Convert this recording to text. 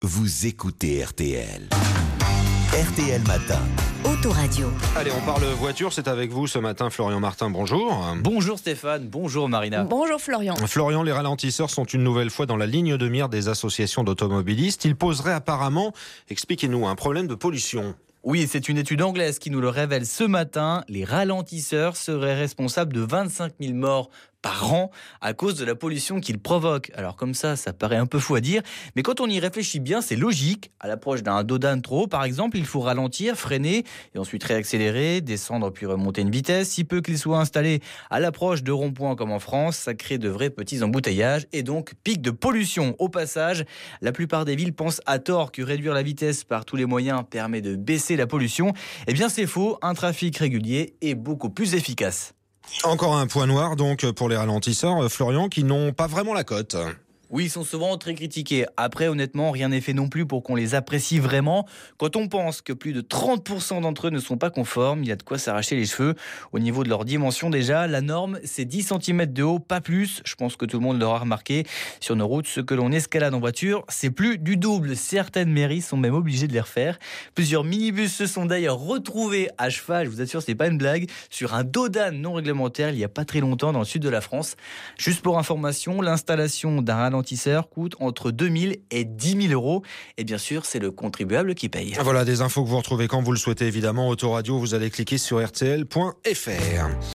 vous écoutez RTL. RTL Matin. Autoradio. Allez, on parle voiture, c'est avec vous ce matin, Florian Martin, bonjour. Bonjour Stéphane, bonjour Marina. Bonjour Florian. Florian, les ralentisseurs sont une nouvelle fois dans la ligne de mire des associations d'automobilistes. Ils poseraient apparemment, expliquez-nous, un problème de pollution. Oui, c'est une étude anglaise qui nous le révèle ce matin. Les ralentisseurs seraient responsables de 25 000 morts par an à cause de la pollution qu'ils provoquent. Alors comme ça paraît un peu fou à dire, mais quand on y réfléchit bien, c'est logique. À l'approche d'un dos d'âne trop haut, par exemple, il faut ralentir, freiner et ensuite réaccélérer, descendre puis remonter une vitesse. Si peu qu'il soit installé à l'approche de ronds-points comme en France, ça crée de vrais petits embouteillages et donc pic de pollution. Au passage, la plupart des villes pensent à tort que réduire la vitesse par tous les moyens permet de baisser la pollution. Eh bien c'est faux, un trafic régulier est beaucoup plus efficace. Encore un point noir donc pour les ralentisseurs, Florian, qui n'ont pas vraiment la cote. Oui, ils sont souvent très critiqués. Après, honnêtement, rien n'est fait non plus pour qu'on les apprécie vraiment. Quand on pense que plus de 30% d'entre eux ne sont pas conformes, il y a de quoi s'arracher les cheveux. Au niveau de leur dimension déjà, la norme, c'est 10 cm de haut, pas plus. Je pense que tout le monde l'aura remarqué. Sur nos routes, ce que l'on escalade en voiture, c'est plus du double. Certaines mairies sont même obligées de les refaire. Plusieurs minibus se sont d'ailleurs retrouvés à cheval, je vous assure, c'est pas une blague, sur un dos d'âne non réglementaire il y a pas très longtemps dans le sud de la France. Juste pour information, l'installation d'un ralentisseur coûte entre 2 000 et 10 000 euros. Et bien sûr, c'est le contribuable qui paye. Voilà des infos que vous retrouvez quand vous le souhaitez évidemment. Autoradio, vous allez cliquer sur rtl.fr.